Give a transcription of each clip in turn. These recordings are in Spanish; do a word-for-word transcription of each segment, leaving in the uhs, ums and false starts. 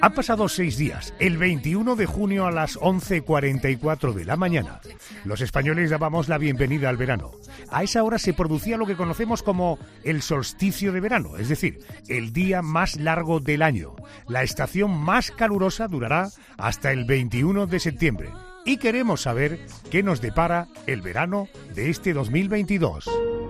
Han pasado seis días, el veintiuno de junio a las once cuarenta y cuatro de la mañana. Los españoles dábamos la bienvenida al verano. A esa hora se producía lo que conocemos como el solsticio de verano, es decir, el día más largo del año. La estación más calurosa durará hasta el veintiuno de septiembre. Y queremos saber qué nos depara el verano de este dos mil veintidós.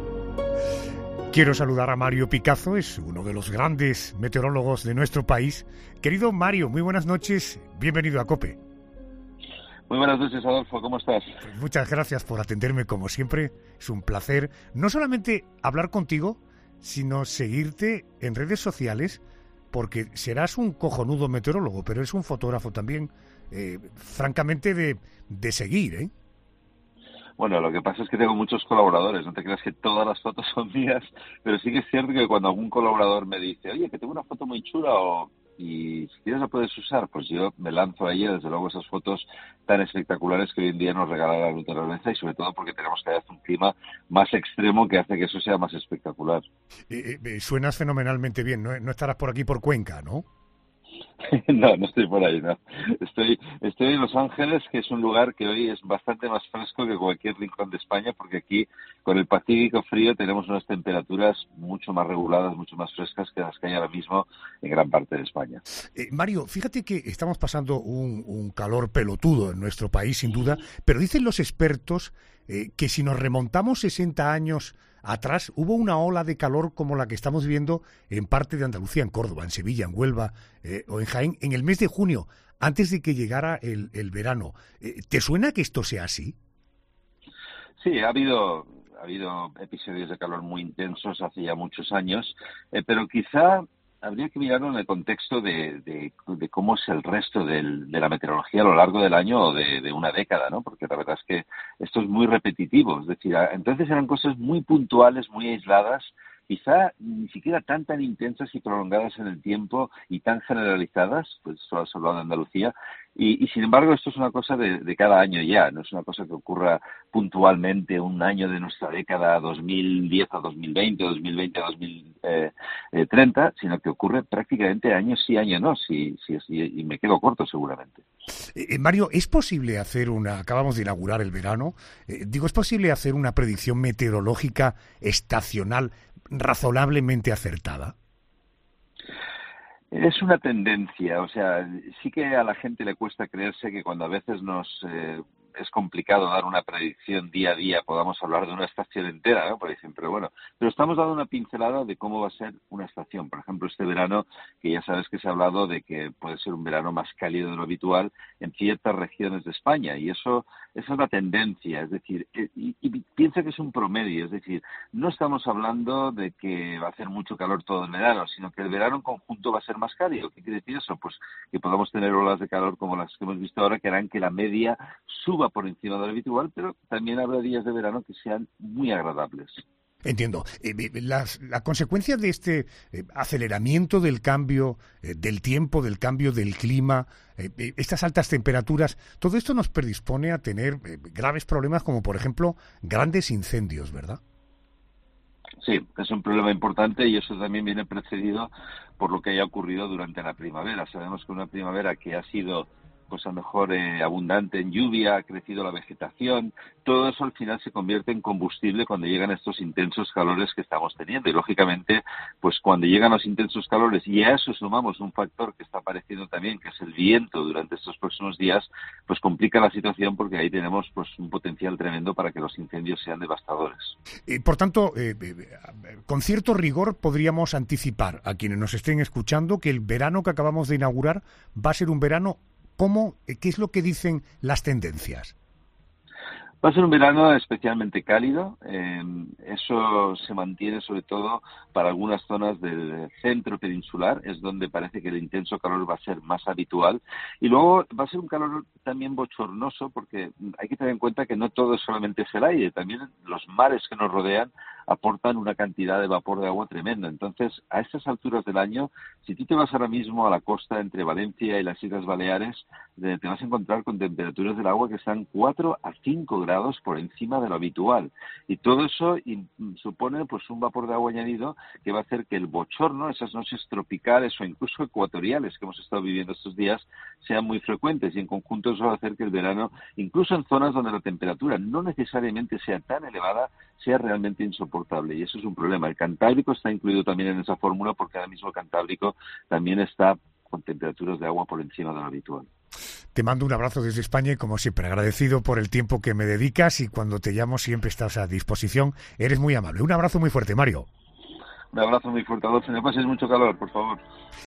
Quiero saludar a Mario Picazo, es uno de los grandes meteorólogos de nuestro país. Querido Mario, muy buenas noches, bienvenido a COPE. Muy buenas noches, Adolfo, ¿cómo estás? Pues muchas gracias por atenderme, como siempre, es un placer no solamente hablar contigo, sino seguirte en redes sociales, porque serás un cojonudo meteorólogo, pero eres un fotógrafo también, eh, francamente, de, de seguir, ¿eh? Bueno, lo que pasa es que tengo muchos colaboradores, no te creas que todas las fotos son mías, pero sí que es cierto que cuando algún colaborador me dice, oye, que tengo una foto muy chula o y si quieres la puedes usar, pues yo me lanzo a ella, desde luego esas fotos tan espectaculares que hoy en día nos regala la naturaleza y sobre todo porque tenemos cada vez un clima más extremo que hace que eso sea más espectacular. Eh, eh, suenas fenomenalmente bien, ¿no? No estarás por aquí por Cuenca, ¿no? No, no estoy por ahí, no. Estoy, estoy en Los Ángeles, que es un lugar que hoy es bastante más fresco que cualquier rincón de España, porque aquí, con el Pacífico frío, tenemos unas temperaturas mucho más reguladas, mucho más frescas que las que hay ahora mismo en gran parte de España. Eh, Mario, fíjate que estamos pasando un, un calor pelotudo en nuestro país, sin duda, pero dicen los expertos eh, que si nos remontamos sesenta años atrás, hubo una ola de calor como la que estamos viendo en parte de Andalucía, en Córdoba, en Sevilla, en Huelva eh, o en Jaén, en el mes de junio, antes de que llegara el, el verano. Eh, ¿Te suena que esto sea así? Sí, ha habido, ha habido episodios de calor muy intensos hace ya muchos años, eh, pero quizá habría que mirarlo en el contexto de, de, de cómo es el resto del, de la meteorología a lo largo del año o de, de una década, ¿no? Porque la verdad es que esto es muy repetitivo. Es decir, entonces eran cosas muy puntuales, muy aisladas, quizá ni siquiera tan tan intensas y prolongadas en el tiempo y tan generalizadas, pues solo has hablado de Andalucía, y, y sin embargo esto es una cosa de, de cada año ya, no es una cosa que ocurra puntualmente un año de nuestra década dos mil diez a dos mil veinte, dos mil veinte a dos mil treinta, sino que ocurre prácticamente año sí, año no, sí, sí, sí, y me quedo corto seguramente. Eh, Mario, ¿es posible hacer una, acabamos de inaugurar el verano, eh, digo, ¿es posible hacer una predicción meteorológica estacional razonablemente acertada? Es una tendencia, o sea, sí que a la gente le cuesta creerse que cuando a veces nos eh, es complicado dar una predicción día a día, podamos hablar de una estación entera, ¿no? Porque dicen, pero bueno, pero estamos dando una pincelada de cómo va a ser una estación. Por ejemplo, este verano, que ya sabes que se ha hablado de que puede ser un verano más cálido de lo habitual en ciertas regiones de España, y eso, esa es la tendencia, es decir, y, y piensa que es un promedio, es decir, no estamos hablando de que va a hacer mucho calor todo el verano, sino que el verano en conjunto va a ser más cálido. ¿Qué quiere decir eso? Pues que podamos tener olas de calor como las que hemos visto ahora, que harán que la media suba por encima de lo habitual, pero también habrá días de verano que sean muy agradables. Entiendo. Eh, las, la consecuencia de este eh, aceleramiento del cambio eh, del tiempo, del cambio del clima, eh, estas altas temperaturas, todo esto nos predispone a tener eh, graves problemas como, por ejemplo, grandes incendios, ¿verdad? Sí, es un problema importante y eso también viene precedido por lo que haya ocurrido durante la primavera. Sabemos que una primavera que ha sido pues a lo mejor eh, abundante en lluvia, ha crecido la vegetación, todo eso al final se convierte en combustible cuando llegan estos intensos calores que estamos teniendo. Y lógicamente, pues cuando llegan los intensos calores y a eso sumamos un factor que está apareciendo también, que es el viento durante estos próximos días, pues complica la situación porque ahí tenemos pues un potencial tremendo para que los incendios sean devastadores. Eh, por tanto, eh, eh, con cierto rigor podríamos anticipar a quienes nos estén escuchando que el verano que acabamos de inaugurar va a ser un verano. ¿Cómo, ¿Qué es lo que dicen las tendencias? Va a ser un verano especialmente cálido, eh, eso se mantiene sobre todo para algunas zonas del centro peninsular, es donde parece que el intenso calor va a ser más habitual, y luego va a ser un calor también bochornoso porque hay que tener en cuenta que no todo solamente es el aire, también los mares que nos rodean aportan una cantidad de vapor de agua tremenda. Entonces, a estas alturas del año, si tú te vas ahora mismo a la costa entre Valencia y las Islas Baleares, te vas a encontrar con temperaturas del agua que están cuatro a cinco grados por encima de lo habitual. Y todo eso supone pues un vapor de agua añadido que va a hacer que el bochorno, esas noches tropicales o incluso ecuatoriales que hemos estado viviendo estos días, sean muy frecuentes, y en conjunto eso va a hacer que el verano, incluso en zonas donde la temperatura no necesariamente sea tan elevada, sea realmente insoportable, y eso es un problema. El Cantábrico está incluido también en esa fórmula porque ahora mismo el Cantábrico también está con temperaturas de agua por encima de lo habitual. Te mando un abrazo desde España y, como siempre, agradecido por el tiempo que me dedicas, y cuando te llamo siempre estás a disposición. Eres muy amable. Un abrazo muy fuerte, Mario. Un abrazo muy fuerte, Adolfo. No pases mucho calor, por favor.